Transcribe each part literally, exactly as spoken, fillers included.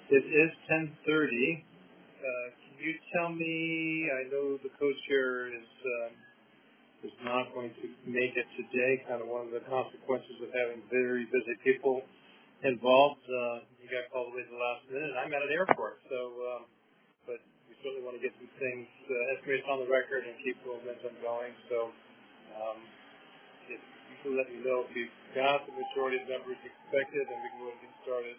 It is ten thirty. Uh, can you tell me, I know the co-chair is, um, is not going to make it today, kind of one of the consequences of having very busy people involved. Uh, you got called away at the last minute, and I'm at an airport, so, um, but we certainly want to get some things, uh, information on the record and keep the momentum going. So, um, if you can let me know if you've got the majority of members expected, and we can go ahead and get started.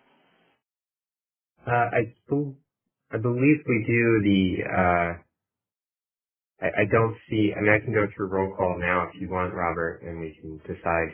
Uh, I, bel- I believe we do the, uh, I, I don't see, I mean, I can go through roll call now if you want, Robert, and we can decide.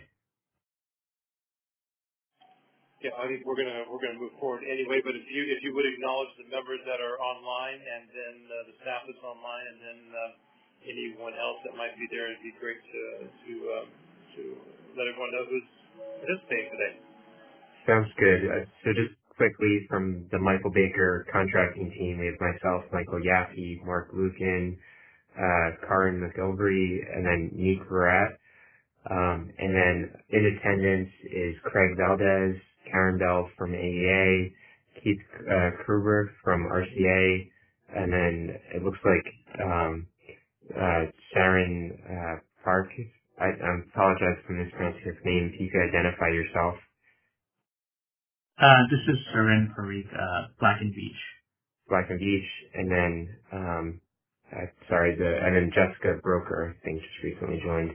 Yeah, I think we're gonna we're gonna move forward anyway. But if you if you would acknowledge the members that are online, and then uh, the staff that's online, and then uh, anyone else that might be there, it'd be great to to um, to let everyone know who's participating today. Sounds good. Uh, so just quickly from the Michael Baker contracting team, we have myself, Michael Yaffe, Mark Lucan, uh, Karin McGilvery, and then Nick Verrat. Um, and then in attendance is Craig Valdez, Karen Bell from A E A, Keith uh, Kruger from R C A, and then it looks like um, uh, Sharon uh, Park. I, I apologize for mispronouncing his name. If you could identify yourself. Uh, this is Sarin Parikh, uh, Black and Beach. Black and Beach, and then um, uh, sorry, the and then Jessica Broker, I think, just recently joined.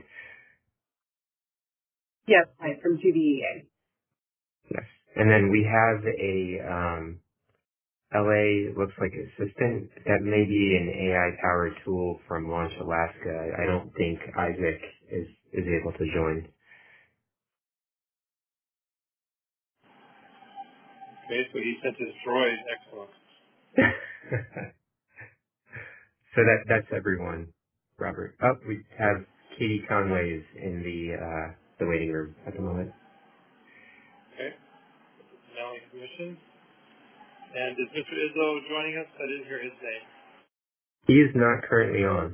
Yes, hi, from T V E A. Yes, and then we have a um, L A looks like assistant. That may be an A I-powered tool from Launch Alaska. I don't think Isaac is, is able to join. Okay, so he sent his droid. Excellent. So that that's everyone, Robert. Oh, we have Katie Conway is in the uh, the waiting room at the moment. Okay, now in commission. And is Mister Izzo joining us? I didn't hear his name. He is not currently on.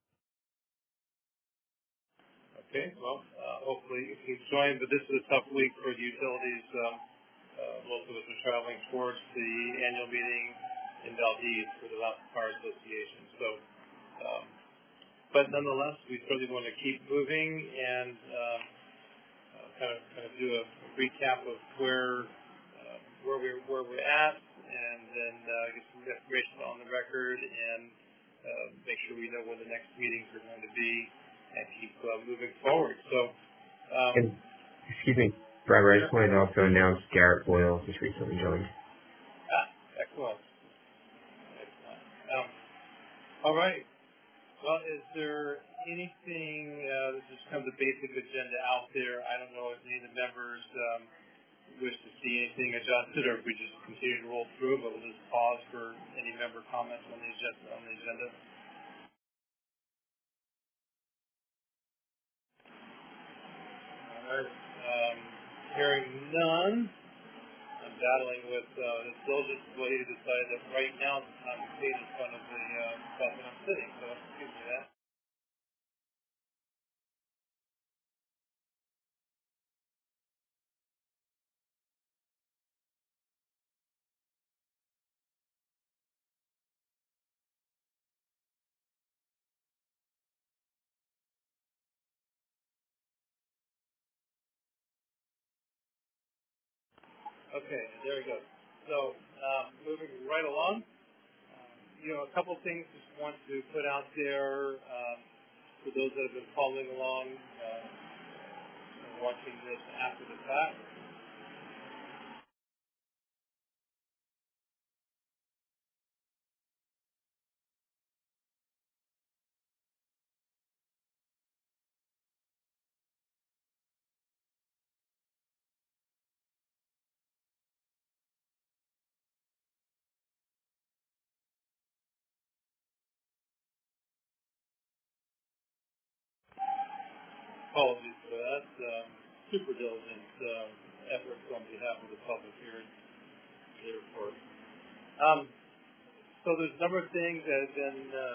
Okay, well, uh, hopefully he's joined, but this is a tough week for the utilities. Um, uh, most of us are traveling towards the annual meeting in Valdez for the Alaska Fire Association. So, um, but nonetheless, we certainly want to keep moving and uh, uh, kind of kind of do a recap of where uh, where we're where we're at, and then uh, get some information on the record and uh, make sure we know when the next meetings are going to be, and keep uh, moving forward. So, um, And excuse me, Robert, I sure. just wanted to also announce Garrett Boyle just recently joined. Ah, excellent. Excellent. Um, all right. Well, is there anything uh, that's just kind of the basic agenda out there? I don't know if any of the members um, wish to see anything adjusted, or if we just continue to roll through, but we'll just pause for any member comments on the agenda. On the agenda. All right. Um, hearing none, I'm battling with uh, this diligent way to decide that right now is the time to sit in front of the uh, spot that I'm sitting. So excuse me that. Okay, there we go. So um, moving right along. Um, you know, a couple things just want to put out there um, for those that have been following along, uh, and watching this after the fact. Apologies for that. Um, super diligent um, efforts on behalf of the public here at the airport. Um, so there's a number of things that have been uh,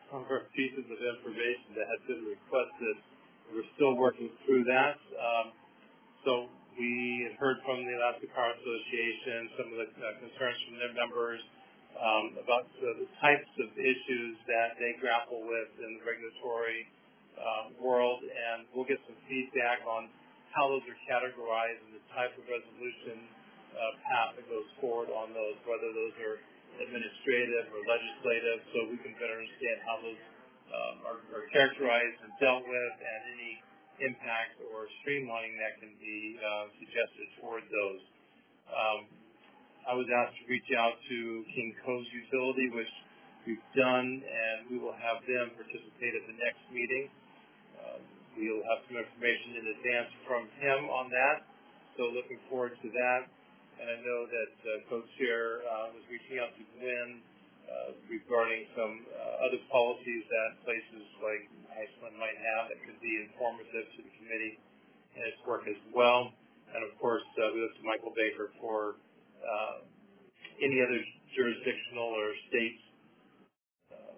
number of pieces of information that had been requested. We're still working through that. Um, so we had heard from the Alaska Car Association some of the uh, concerns from their members um, about uh, the types of issues that they grapple with in the regulatory uh, world, and we'll get some feedback on how those are categorized and the type of resolution uh, path that goes forward on those, whether those are administrative or legislative, so we can better understand how those um, are, are characterized and dealt with, and any impact or streamlining that can be uh, suggested toward those. Um, I was asked to reach out to King Co's utility, which we've done, and we will have them participate at the next meeting. Um, we'll have some information in advance from him on that, so looking forward to that. And I know that uh, Co-Chair uh, was reaching out to Gwen uh, regarding some uh, other policies that places like Iceland might have that could be informative to the committee and its work as well. And of course, uh, we look to Michael Baker for uh, any other jurisdictional or state uh,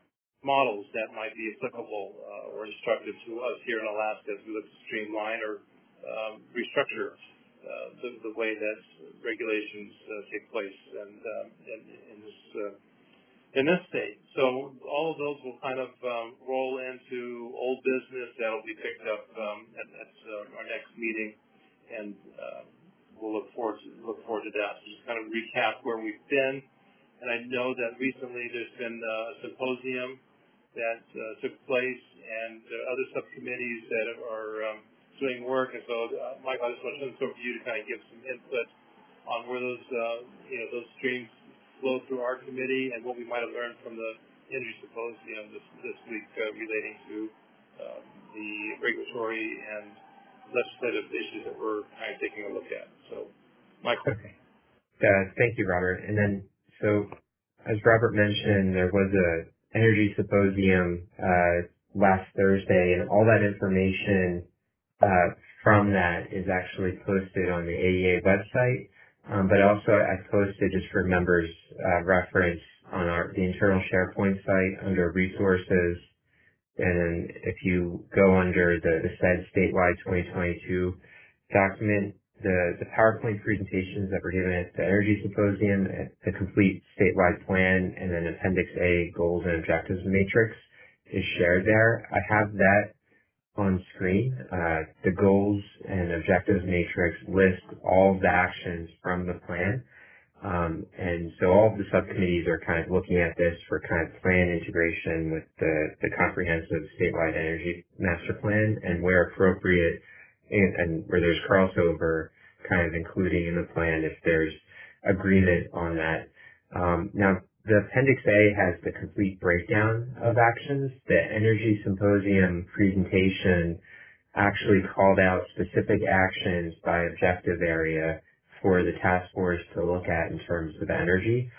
models that might be applicable uh, or instructive to us here in Alaska as we look to streamline or um, restructure uh, the, the way that regulations uh, take place and um, in, in this uh, in this state. So all of those will kind of um, roll into old business that will be picked up um, at, at uh, our next meeting, and uh, we'll look forward to look forward to that. So just kind of recap where we've been. And I know that recently there's been a symposium that uh, took place, and uh, other subcommittees that are um, doing work. And so, uh, Mike, I just want to turn this over to you to kind of give some input on where those uh, you know those streams flow through our committee and what we might have learned from the Energy Symposium this, this week uh, relating to uh, the regulatory and legislative issues that we're kind of taking a look at. So, Michael. Okay. Uh, thank you, Robert. And then, so as Robert mentioned, there was a Energy Symposium uh, last Thursday, and all that information uh, from that is actually posted on the A E A website. Um, but also I posted, just for members' uh, reference, on our the internal SharePoint site under resources. And then if you go under the, the said statewide twenty twenty-two document, the, the PowerPoint presentations that were given at the Energy Symposium, the complete statewide plan, and then Appendix A, goals and objectives matrix is shared there. I have that on screen. Uh, the goals and objectives matrix list all of the actions from the plan. Um, and so all of the subcommittees are kind of looking at this for kind of plan integration with the, the comprehensive statewide energy master plan, and where appropriate and, and where there's crossover, kind of including in the plan if there's agreement on that. Um, now, the Appendix A has the complete breakdown of actions. The Energy Symposium presentation actually called out specific actions by objective area for the task force to look at in terms of energy.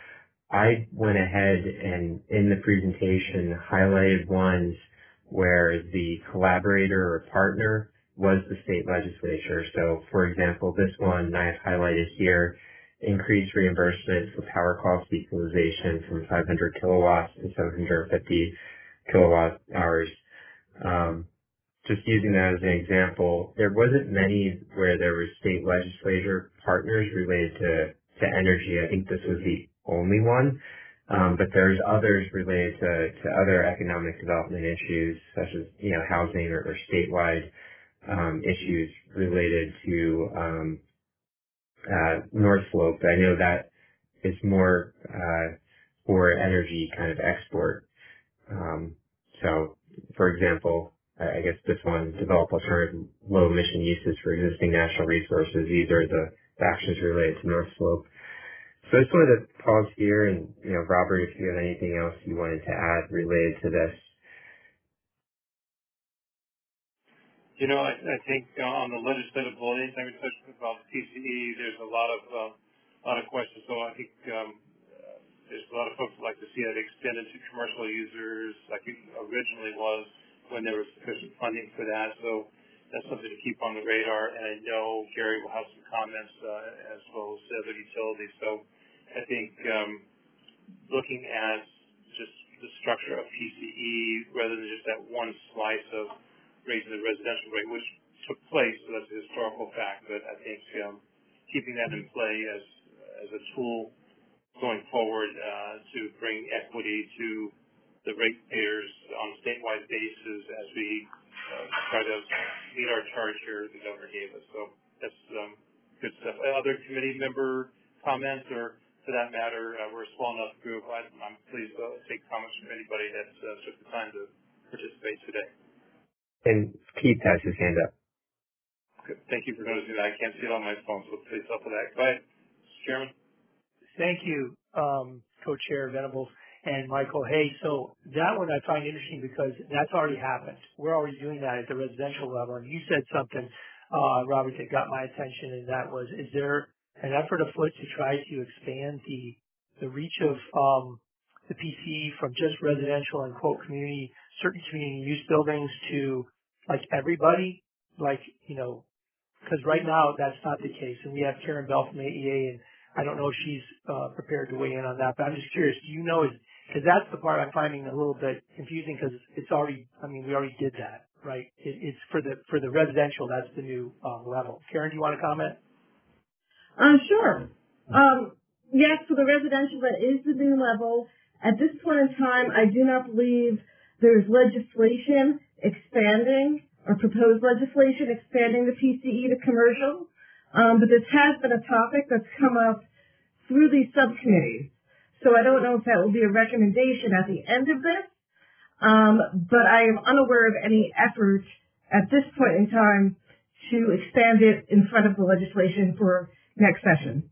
I went ahead and in the presentation highlighted ones where the collaborator or partner was the state legislature. So for example, this one I've highlighted here, increased reimbursement for power cost equalization from five hundred kilowatts to seven hundred fifty kilowatt hours. Um, just using that as an example, there wasn't many where there were state legislature partners related to, to energy. I think this was the only one. Um, but there's others related to, to other economic development issues, such as, you know, housing or, or statewide um, issues related to um, uh, North Slope. I know that is more uh, for energy kind of export. Um, so, for example, I guess this one, develop alternative low emission uses for existing natural resources. These are the actions related to North Slope. So I just wanted to pause here and, you know, Robert, if you have anything else you wanted to add related to this. You know, I, I think uh, on the legislative bill, anytime we touch about P C E, there's a lot of uh, lot of questions. So I think um, uh, there's a lot of folks that like to see that extended to commercial users, like it originally was when there was sufficient funding for that. So that's something to keep on the radar. And I know Gary will have some comments uh, as well as other utilities. So I think um, looking at just the structure of P C E rather than just that one slice of raising the residential rate, which took place, so that's a historical fact, but I think um, keeping that in play as as a tool going forward uh, to bring equity to the ratepayers on a statewide basis as we uh, try to meet our charge here the governor gave us. So that's um, good stuff. Other committee member comments, or for that matter, uh, we're a small enough group. I, I'm pleased to take comments from anybody that uh, took the time to participate today. And Keith has his hand up. Good. Thank you for noticing that. I can't see it on my phone, so please help with that. Go ahead, Mister Chairman. Thank you, um, Co-Chair Venables and Michael. Hey, so that one I find interesting because that's already happened. We're already doing that at the residential level. And you said something, uh, Robert, that got my attention, and that was, is there an effort afoot to try to expand the the reach of um, the P C E from just residential and, quote, community, certain community use buildings to, like, everybody? Like, you know, because right now that's not the case. And we have Karen Bell from A E A, and I don't know if she's uh, prepared to weigh in on that, but I'm just curious. Do you know, because that's the part I'm finding a little bit confusing because it's already, I mean, we already did that, right? It, it's for the for the residential, that's the new um, level. Karen, do you want to comment? Um, sure. Um, yes, for the residential, that is the new level. At this point in time, I do not believe there's legislation expanding or proposed legislation expanding the P C E to commercial. Um, but this has been a topic that's come up through these subcommittees. So I don't know if that will be a recommendation at the end of this, um, but I am unaware of any effort at this point in time to expand it in front of the legislation for next session.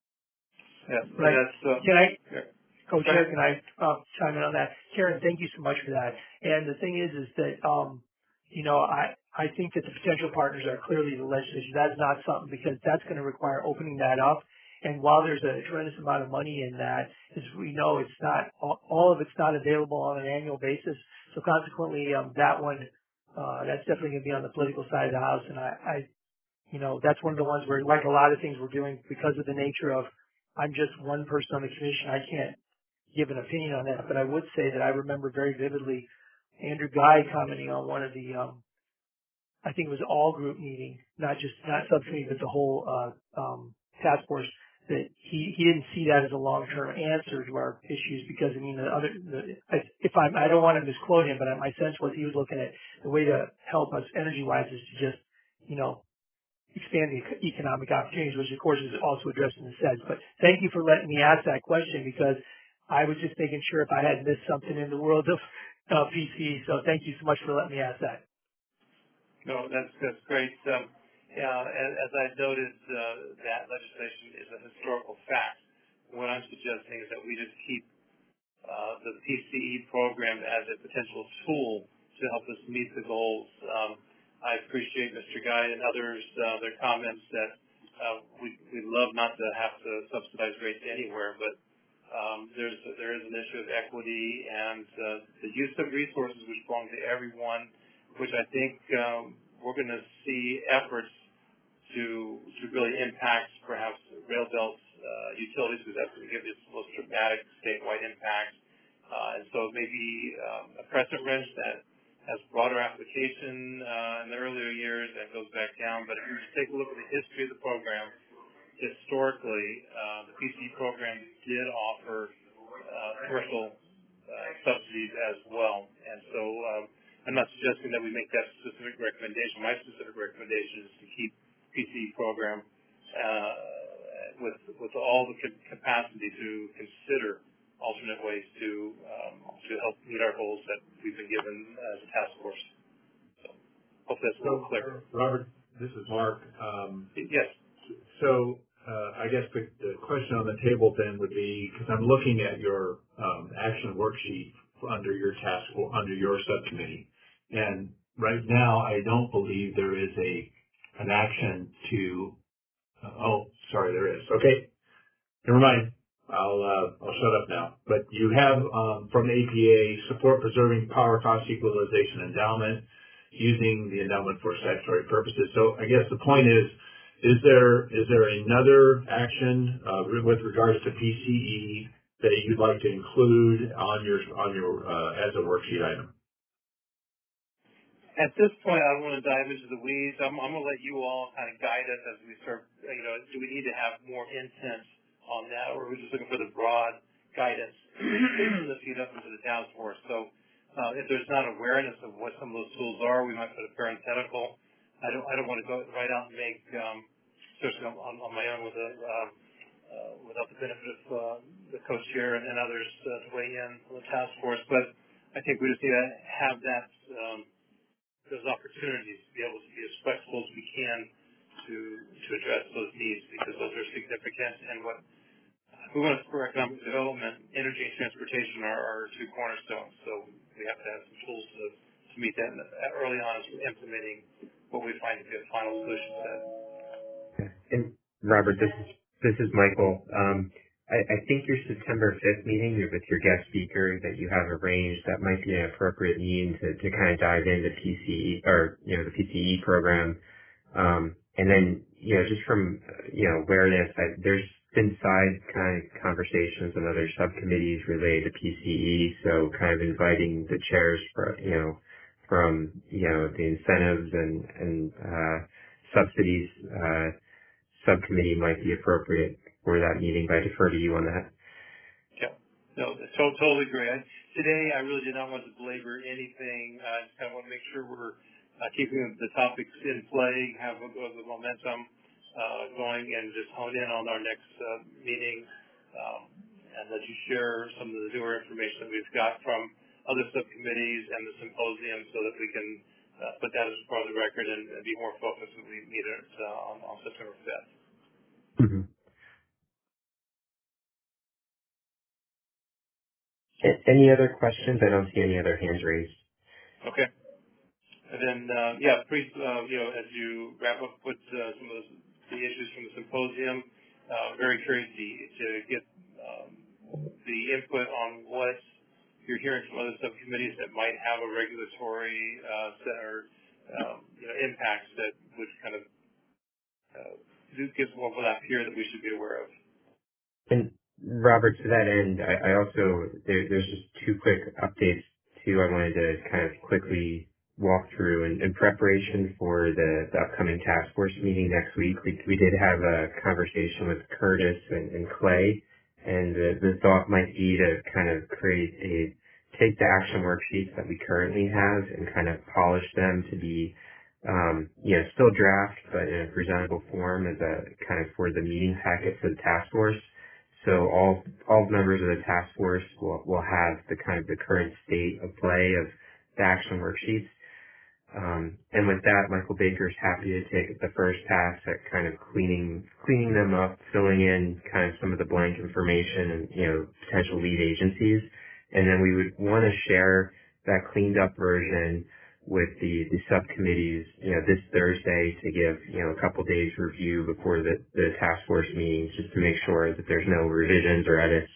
Yes, Right. that's, uh, Can I, yeah. Co-Chair, can I uh, chime in on that? Karen, thank you so much for that. And the thing is, is that, um, you know, I, I think that the potential partners are clearly the legislature. That's not something, because that's going to require opening that up. And while there's a tremendous amount of money in that, as we know, it's not, all, all of it's not available on an annual basis. So consequently, um, that one, uh, that's definitely going to be on the political side of the house. And I, I, you know, that's one of the ones where, like a lot of things we're doing, because of the nature of, I'm just one person on the commission, I can't give an opinion on that. But I would say that I remember very vividly Andrew Guy commenting on one of the, um, I think it was all group meeting, not just, not subcommittee, but the whole, uh, um, task force, that he, he didn't see that as a long-term answer to our issues because, I mean, the other, the, if I'm, I don't want to misquote him, but my sense was he was looking at the way to help us energy-wise is to just, you know, expand the economic opportunities, which of course is also addressed in the S E D S. But thank you for letting me ask that question because I was just making sure if I had missed something in the world of uh, P C E. So thank you so much for letting me ask that. No, that's, that's great. Um, yeah, as, as I noted, uh, that legislation is a historical fact. What I'm suggesting is that we just keep uh, the P C E program as a potential tool to help us meet the goals. Um, I appreciate Mister Guy and others, uh, their comments that uh, we, we'd love not to have to subsidize rates anywhere, but um, there's there is an issue of equity and uh, the use of resources which belong to everyone, which I think um, we're going to see efforts to to really impact perhaps rail belt uh, utilities, because that's going to give us the most dramatic statewide impact. Uh, and so it may be um, a precedent wrench that has broader application uh, in the earlier years and goes back down. But if you just take a look at the history of the program, historically, uh, the P C E program did offer uh, commercial uh, subsidies as well. And so um, I'm not suggesting that we make that specific recommendation. My specific recommendation is to keep P C E program uh, with with all the capacity to consider alternate ways to um, to help meet our goals that we've been given as a task force. So hope that's a little clear. Robert, this is Mark. Um, yes. So uh, I guess the, the question on the table then would be, because I'm looking at your um, action worksheet under your task under your subcommittee, and right now I don't believe there is a an action to. Uh, oh, sorry, there is. Okay, never mind. I'll uh, I'll shut up now. But you have um, from the A P A support preserving power cost equalization endowment using the endowment for statutory purposes. So I guess the point is, is there is there another action uh, with regards to P C E that you'd like to include on your on your uh, as a worksheet item? At this point, I don't want to dive into the weeds. I'm, I'm going to let you all kind of guide us as we start. You know, do we need to have more intent on that, or are we just looking for the broad guidance to feed up into the task force? So, uh, if there's not awareness of what some of those tools are, we might put a parenthetical. I don't. I don't want to go right out and make, um, especially on, on my own, with a, uh, uh, without the benefit of uh, the co-chair and, and others uh, to weigh in on the task force. But I think we just need to have that. Um, those opportunities to be able to be as flexible as we can to to address those needs, because those are significant. And what if we want to spur economic development, energy and transportation are our two cornerstones. So we have to have some tools to, to meet that early on as we're implementing what we find to be a final solution set. And Robert, this is this is Michael. Um, I, I think your September fifth meeting with your guest speaker that you have arranged, that might be an appropriate meeting to, to kind of dive into P C E, or you know the P C E program. Um, and then you know just from uh, you know awareness, I, there's been side kind of conversations and other subcommittees related to P C E. So kind of inviting the chairs for you know from you know the incentives and and uh, subsidies. Uh, subcommittee might be appropriate for that meeting, but I defer to you on that. Yeah. No, to- totally agree. I, today, I really did not want to belabor anything. I just kind of want to make sure we're uh, keeping the topics in play, have a, the momentum uh, going, and just hone in on our next uh, meeting, um, and let you share some of the newer information that we've got from other subcommittees and the symposium, so that we can uh, put that as part of the record and, and be more focused when we meet it uh, on, on September fifth. Mm-hmm. Any other questions? I don't see any other hands raised. Okay. And then, uh, yeah, please, uh, you know, as you wrap up with uh, some of the, the issues from the symposium, uh, very curious to, to get um, the input on what you're hearing from other subcommittees that might have a regulatory uh, set or um, you know, impacts that would kind of uh, do give some overlap here that we should be aware of. And Robert, to that end, I, I also, there, there's just two quick updates too I wanted to kind of quickly walk through. In, in preparation for the, the upcoming task force meeting next week, we, we did have a conversation with Curtis and, and Clay, and the, the thought might be to kind of create a, take the action worksheets that we currently have and kind of polish them to be um, you know, still draft, but in a presentable form as a kind of for the meeting packet for the task force. So all all members of the task force will will have the kind of the current state of play of the action worksheets. Um, and with that, Michael Baker's happy to take the first pass at kind of cleaning cleaning them up, filling in kind of some of the blank information and you know potential lead agencies. And then we would want to share that cleaned up version with the, the subcommittees, you know, this Thursday to give, you know, a couple days review before the, the task force meetings just to make sure that there's no revisions or edits.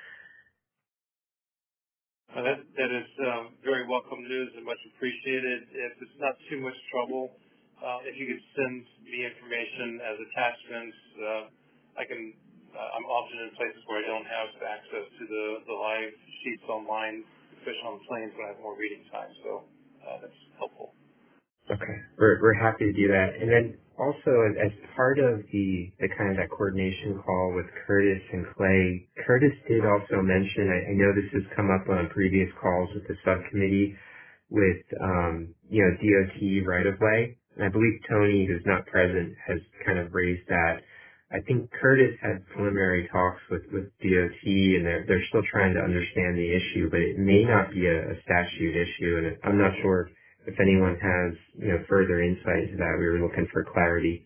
Uh, that, that is um, very welcome news and much appreciated. If it's not too much trouble, uh, if you could send me information as attachments, uh, I can, uh, I'm often in places where I don't have access to the, the live sheets online, especially on planes when I have more reading time, so uh, that's helpful. Okay. We're, we're happy to do that. And then also as, as part of the, the kind of that coordination call with Curtis and Clay, Curtis did also mention, I, I know this has come up on previous calls with the subcommittee, with, um, you know, D O T right of way. And I believe Tony, who's not present, has kind of raised that. I think Curtis had preliminary talks with, with D O T and they're, they're still trying to understand the issue, but it may not be a, a statute issue. And I'm not sure if anyone has, you know, further insight into that. We were looking for clarity.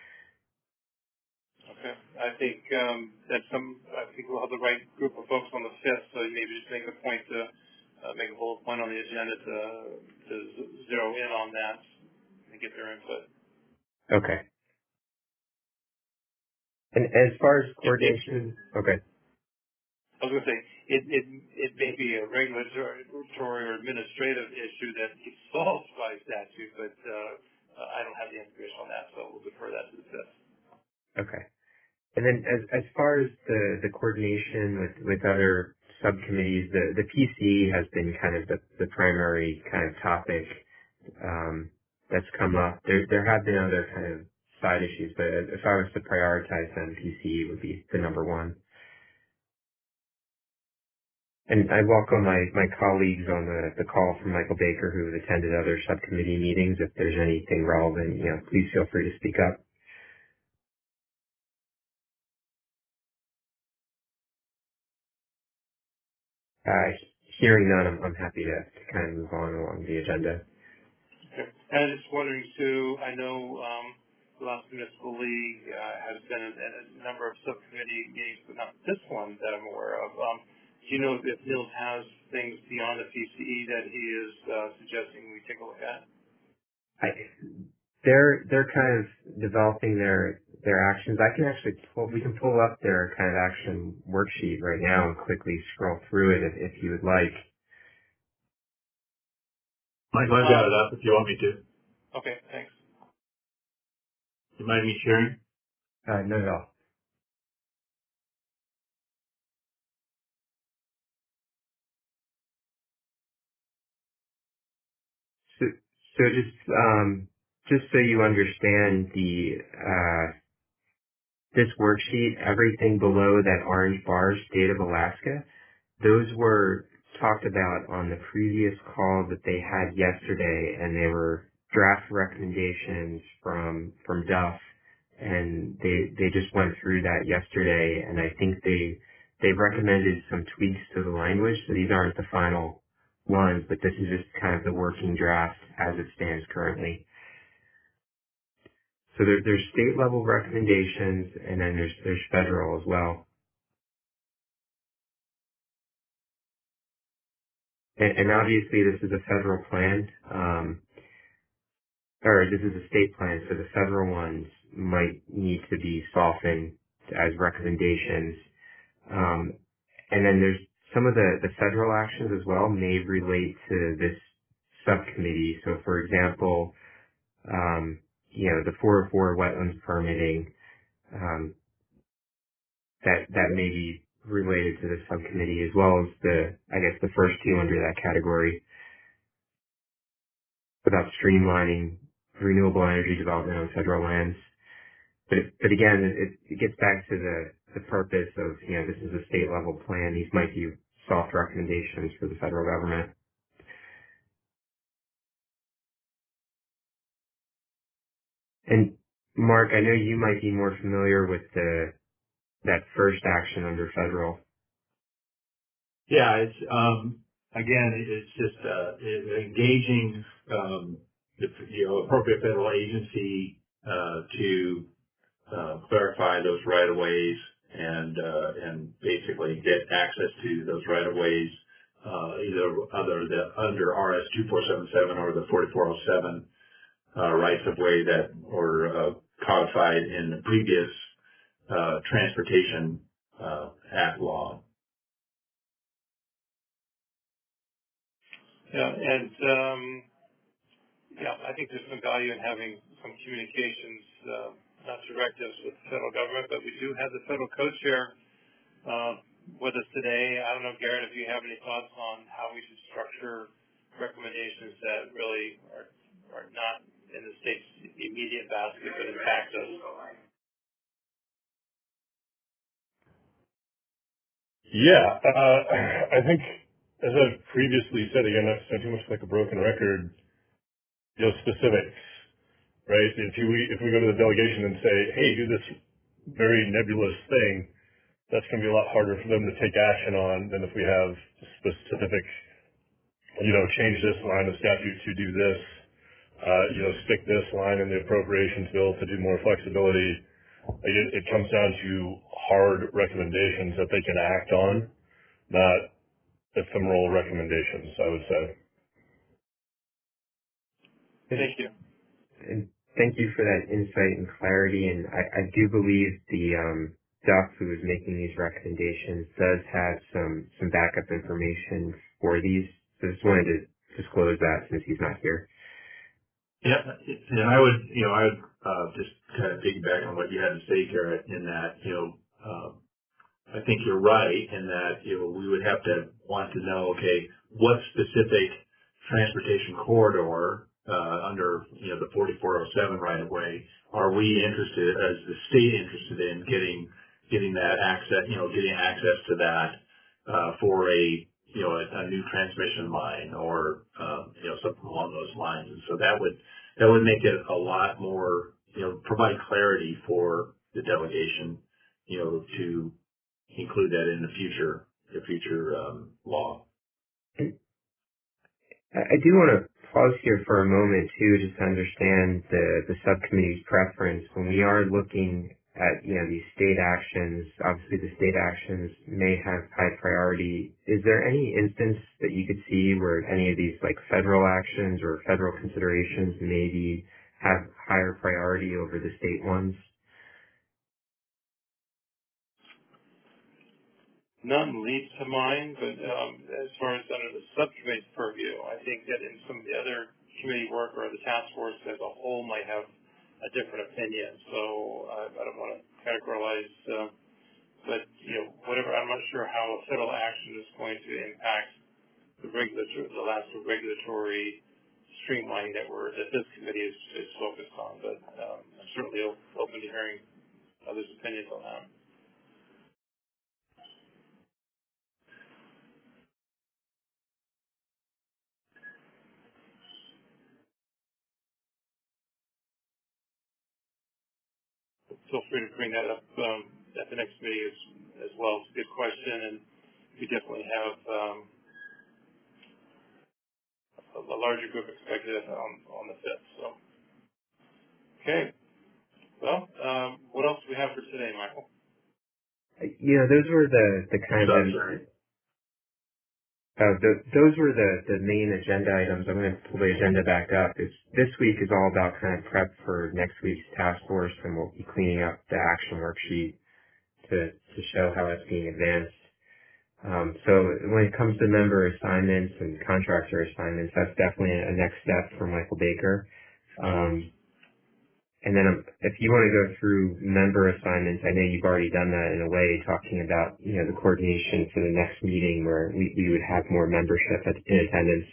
Okay. I think um, that some, I think we'll have the right group of folks on the fifth, so maybe just make a point to uh, make a bullet point on the agenda to, to zero in on that and get their input. Okay. And as far as It, it, coordination, okay. I was going to say, it, it, it may be a regulatory or administrative issue that gets solved by statute, but uh, I don't have the information on that, so we'll defer that to the fifth. Okay. And then as as far as the the coordination with with other subcommittees, the the P C E has been kind of the the primary kind of topic um, that's come up. There there have been other kind of side issues, but if I was to prioritize them, P C E would be the number one. And I welcome my, my colleagues on the, the call from Michael Baker who have attended other subcommittee meetings. If there's anything relevant, you know, please feel free to speak up. Uh, hearing none, I'm, I'm happy to, to kind of move on along the agenda. Okay. And I'm just wondering too, I know um, the last municipal league uh, has been in, in a number of subcommittee meetings, but not this one that I'm aware of. Um, do you know if Nils has things beyond the P C E that he is uh, suggesting we take a look at? I, they're they're kind of developing their their actions. I can actually pull, we can pull up their kind of action worksheet right now and quickly scroll through it if, if you would like. Michael, I've got it up if you want me to. Okay, thanks. You mind me sharing? Uh, not at all. So, so just um, just so you understand the uh, this worksheet, everything below that orange bar, State of Alaska, those were talked about on the previous call that they had yesterday, and they were draft recommendations from from Duff, and they they just went through that yesterday, and I think they they recommended some tweaks to the language. So these aren't the final ones, but this is just kind of the working draft as it stands currently. So there, there's state level recommendations, and then there's there's federal as well. And, and obviously this is a federal plan. Um, or this is a state plan, so the federal ones might need to be softened as recommendations. Um, and then there's some of the, the federal actions as well may relate to this subcommittee. So for example, um, you know, the four oh four wetlands permitting, um, that, that may be related to the subcommittee as well as the, I guess the first two under that category about streamlining renewable energy development on federal lands. But but again, it, it gets back to the the purpose of, you know, this is a state level plan. These might be soft recommendations for the federal government. And Mark, I know you might be more familiar with the that first action under federal. Yeah, it's um, again, it- it's just uh, it- engaging um, the you know appropriate federal agency uh, to uh, clarify those right of ways and uh, and basically get access to those right of ways uh, either other the under R S two four seven seven or the forty-four oh seven uh, rights of way that were uh, codified in the previous uh, transportation uh, act law. Yeah, and um, yeah, I think there's some value in having some communications, uh, not directives with the federal government, but we do have the federal co-chair uh, with us today. I don't know, Garrett, if you have any thoughts on how we should structure recommendations that really are, are not in the state's immediate basket but impact us. Yeah, uh, I think, as I've previously said, again, not to sound too much like a broken record, you know, specifics, right? If you, if we go to the delegation and say, hey, do this very nebulous thing, that's going to be a lot harder for them to take action on than if we have specific, you know, change this line of statute to do this, uh, you know, stick this line in the appropriations bill to do more flexibility. Like it, it comes down to hard recommendations that they can act on, not ephemeral recommendations, I would say. Thank you. And thank you for that insight and clarity. And I, I do believe the um, Duff who is making these recommendations does have some some backup information for these. So just wanted to disclose that since he's not here. Yeah, and I would, you know, I would uh, just kind of piggyback on what you had to say, Garrett, in that, you know, uh, I think you're right in that, you know, we would have to want to know, okay, what specific transportation corridor uh, under, you know, the forty-four oh seven right of way are we interested, as the state interested in getting getting that access, you know, getting access to that uh, for a, you know, a, a new transmission line or, um, you know, something along those lines. And so that would that would make it a lot more, you know, provide clarity for the delegation, you know, to include that in the future, the future um, law. I I do want to pause here for a moment too, just to understand the, the subcommittee's preference. When we are looking at, you know, these state actions, obviously the state actions may have high priority. Is there any instance that you could see where any of these like federal actions or federal considerations maybe have higher priority over the state ones? None leads to mind, but um, as far as under the subcommittee's purview, I think that in some of the other committee work or the task force as a whole might have a different opinion. So uh, I don't want to categorize, uh, but you know, whatever. I'm not sure how a federal action is going to impact the regulatory, the last regulatory streamlining that we're that this committee is, is focused on. But um, I'm certainly open to hearing others' opinions on that. Feel free to bring that up um, at the next meeting as, as well. It's a good question, and we definitely have um, a, a larger group expected on, on the fifth. So, okay. Well, um, what else do we have for today, Michael? You know, those were the, the kind of, uh, the, those were the, the main agenda items. I'm going to pull the agenda back up. It's, this week is all about kind of prep for next week's task force, and we'll be cleaning up the action worksheet to, to show how it's being advanced. Um, so when it comes to member assignments and contractor assignments, that's definitely a next step for Michael Baker. Um, and then um, if you want to go through member assignments, I know you've already done that in a way, talking about, you know, the coordination for the next meeting where we, we would have more membership at, in attendance.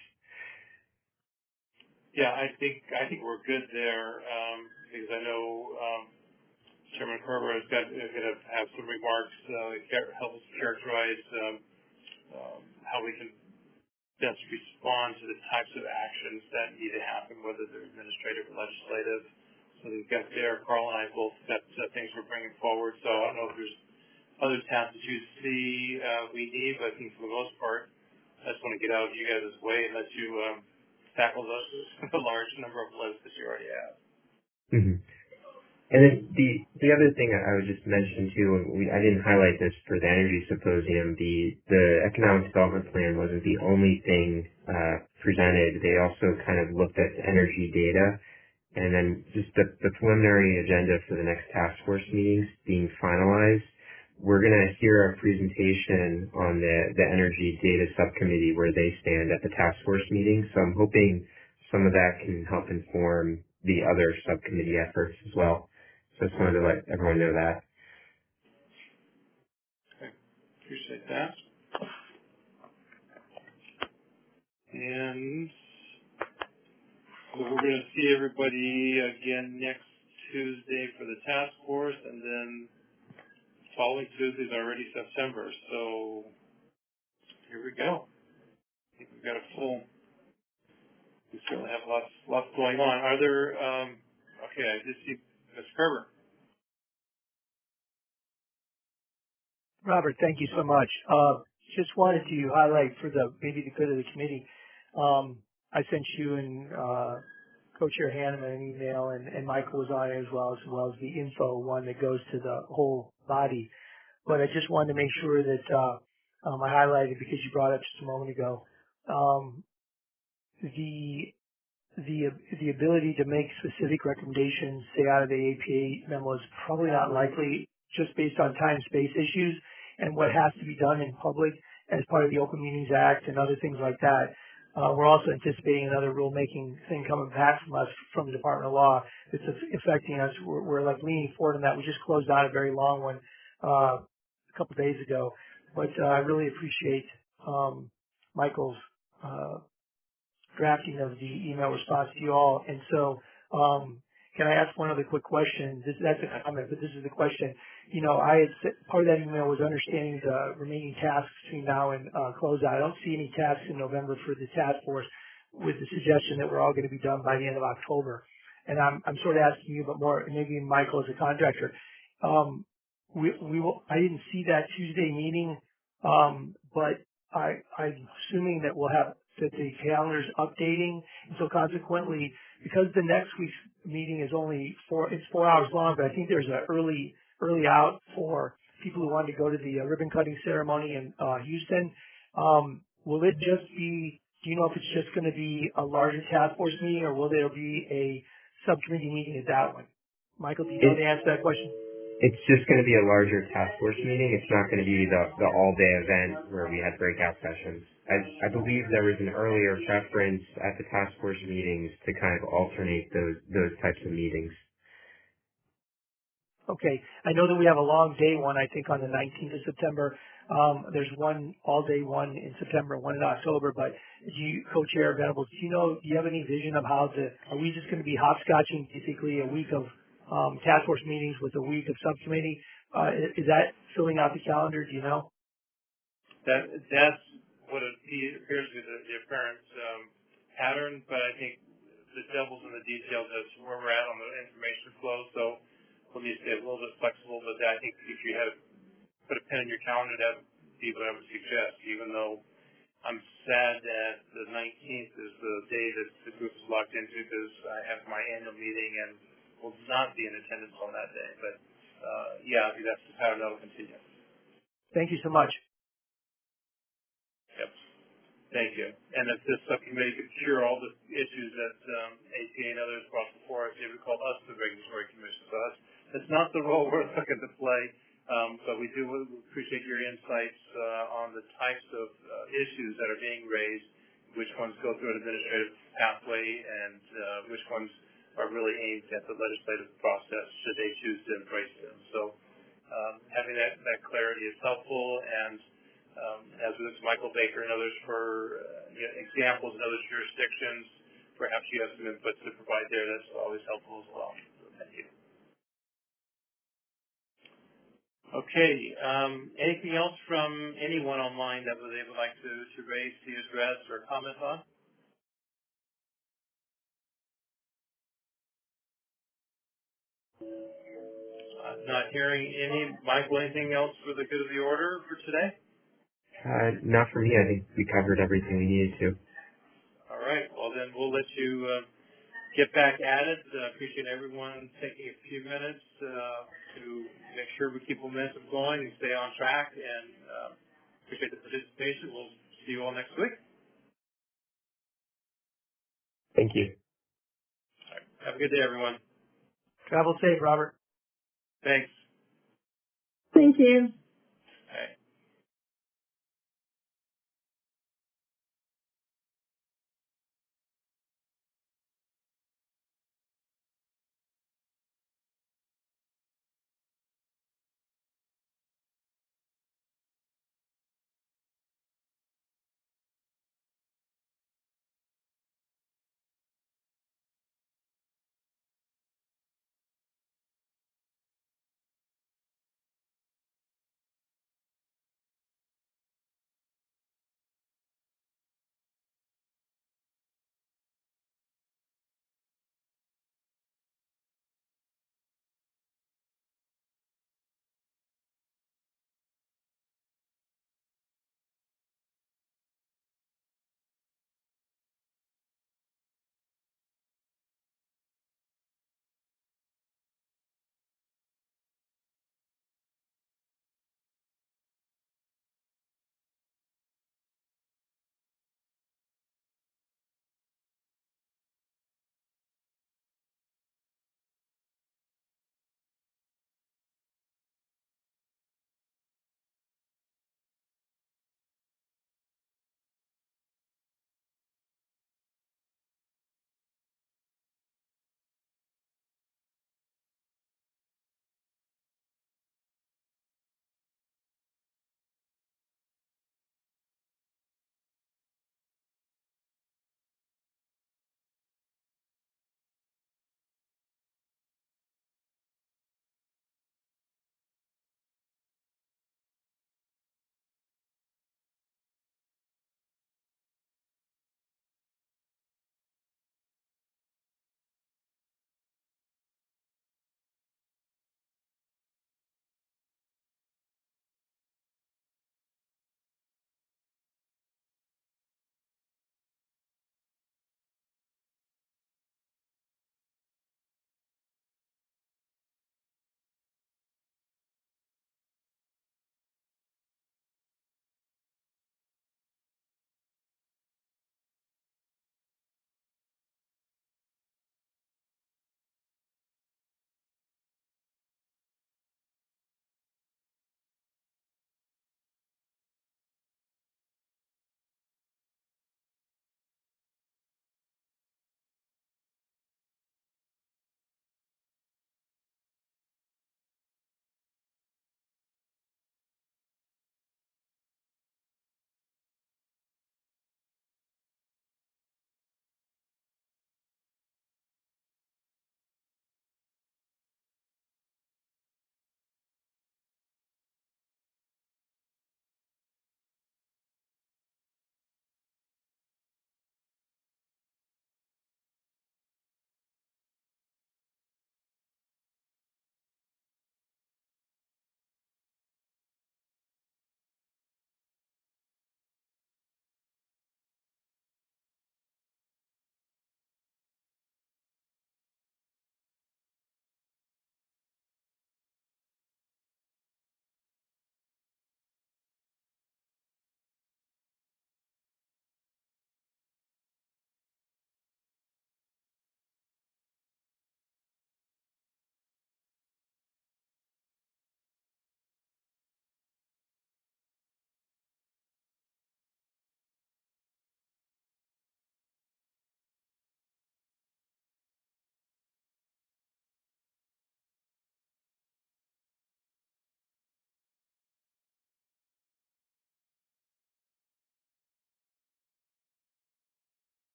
Yeah, I think I think we're good there um, because I know um, Chairman Kerber is going to have some remarks uh, help us characterize um, um, how we can best respond to the types of actions that need to happen, whether they're administrative or legislative. So we've got there, Carl and I both got uh, things we're bringing forward. So I don't know if there's other tasks that you see uh, we need, but I think for the most part, I just want to get out of you guys' way and let you um, tackle the, the large number of lists that you already have. Mm-hmm. And then the the other thing I would just mention too, and we, I didn't highlight this for the energy symposium, the the economic development plan wasn't the only thing uh, presented. They also kind of looked at energy data, and then just the, the preliminary agenda for the next task force meetings being finalized. We're going to hear a presentation on the the energy data subcommittee where they stand at the task force meeting. So I'm hoping some of that can help inform the other subcommittee efforts as well. So I just wanted to let everyone know that. Okay, appreciate that. And so we're going to see everybody again next Tuesday for the task force, and then following Tuesday is already September. So here we go. I think we've got a full. We certainly have lots, lots going on. Are there? Um, okay, I just see Miz Kerber. Robert, thank you so much. Uh, just wanted to highlight for the maybe the good of the committee. Um, I sent you and uh, Co-Chair Hanneman an email, and, and Michael was on it as well, as well as the info one that goes to the whole body. But I just wanted to make sure that uh, um, I highlighted because you brought it up just a moment ago. Um, the the the ability to make specific recommendations, say out of the A P A memo, is probably not likely, just based on time space issues and what has to be done in public as part of the Open Meetings Act and other things like that. Uh, we're also anticipating another rulemaking thing coming back from us from the Department of Law. It's affecting us. We're, we're like leaning forward on that. We just closed out a very long one uh, a couple days ago. But uh, I really appreciate um, Michael's uh, drafting of the email response to you all. And so, um, can I ask one other quick question? This, that's a comment, but this is the question. You know, I had said, part of that email was understanding the remaining tasks between now and uh, closeout. I don't see any tasks in November for the task force, with the suggestion that we're all going to be done by the end of October. And I'm, I'm sort of asking you, but more maybe Michael as a contractor. Um, we, we will, I didn't see that Tuesday meeting, um, but I, I'm assuming that we'll have that the calendar's updating, and so consequently, because the next week's meeting is only four, it's four hours long, but I think there's an early, early out for people who want to go to the uh, ribbon cutting ceremony in uh, Houston. Um, will it just be? Do you know if it's just going to be a larger task force meeting, or will there be a subcommittee meeting at that one? Michael, do you know It, the answer to that question? it's just going to be a larger task force meeting. It's not going to be the, the all-day event where we had breakout sessions. I, I believe there was an earlier preference at the task force meetings to kind of alternate those those types of meetings. Okay. I know that we have a long day one, I think, on the nineteenth of September. Um, there's one all-day one in September, one in October, but do you, Co-Chair Venables, do you know, do you have any vision of how the, are we just going to be hopscotching basically a week of um, task force meetings with a week of subcommittee? Uh, is, is that filling out the calendar? Do you know? That that's what it appears to be the, the apparent um, pattern, but I think the devil's in the details as to where we're at on the information flow. So we'll need to stay a little bit flexible. But I think if you had put a pen in your calendar, that would be what I would suggest. Even though I'm sad that the nineteenth is the day that the group is locked into, because I have my annual meeting and will not be in attendance on that day. But uh, yeah, I think that's the pattern that will continue. Thank you so much. Yep. Thank you. And if this subcommittee could cure all the issues that um, A P A and others brought before us, they would call us the Regulatory Commission. So that's, that's not the role we're looking to play, um, but we do appreciate your insights uh, on the types of uh, issues that are being raised, which ones go through an administrative pathway, and uh, which ones are really aimed at the legislative process should they choose to embrace them. So um, having that, that clarity is helpful, and Um, as with Michael Baker and others for uh, you know, examples in other jurisdictions, perhaps you have some input to provide there. That's always helpful as well. So thank you. Okay. Um, anything else from anyone online that they would like to, to raise, to address, or comment on? I'm not hearing any. Michael, anything else for the good of the order for today? Uh, not for me. I think we covered everything we needed to. All right. Well, then we'll let you uh, get back at it. I uh, appreciate everyone taking a few minutes uh, to make sure we keep momentum going and stay on track, and uh, appreciate the participation. We'll see you all next week. Thank you. All right. Have a good day, everyone. Travel safe, Robert. Thanks. Thank you.